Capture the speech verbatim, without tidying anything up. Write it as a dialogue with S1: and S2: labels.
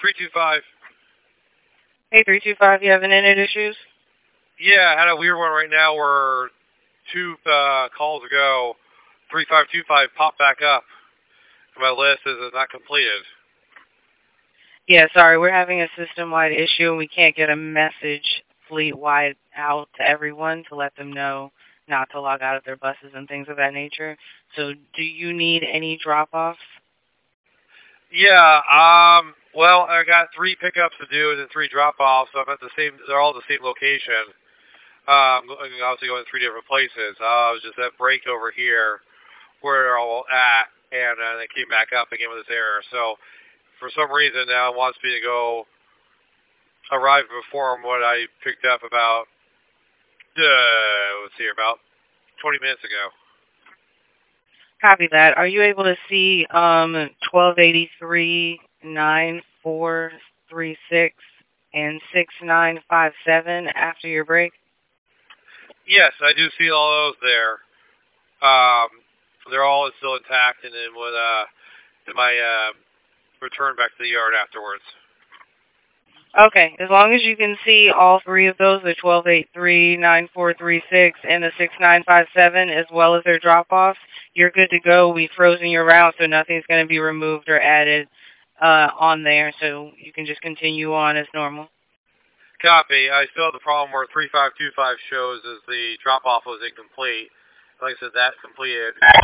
S1: three two five.
S2: Hey, three two five, you having internet issues?
S1: Yeah, I had a weird one right now where two uh, calls ago, three five two five popped back up. My list is not completed.
S2: Yeah, sorry, we're having a system-wide issue and we can't get a message fleet-wide out to everyone to let them know not to log out of their buses and things of that nature. So do you need any drop-offs?
S1: Yeah, um, well, I got three pickups to do and then three drop-offs. So I'm at the same, they're all at the same location. Um, obviously going to three different places. Uh, I was just at break over here where they're all at, and uh, they came back up again with this error. So for some reason now it wants me to go arrive before what I picked up about, uh, let's see, about twenty minutes ago.
S2: Copy that. Are you able to see um, twelve eighty-three, nine four three six, and six nine five seven after your break?
S1: Yes, I do see all those there. Um, they're all still intact, and then when uh, my uh, return back to the yard afterwards.
S2: Okay, as long as you can see all three of those, the twelve eighty-three, nine four three six, and the six nine five seven, as well as their drop-offs, you're good to go. We've frozen your route, so nothing's going to be removed or added uh, on there, so you can just continue on as normal.
S1: Copy. I still have the problem where three five two five shows as the drop-off was incomplete. Like I said, that completed.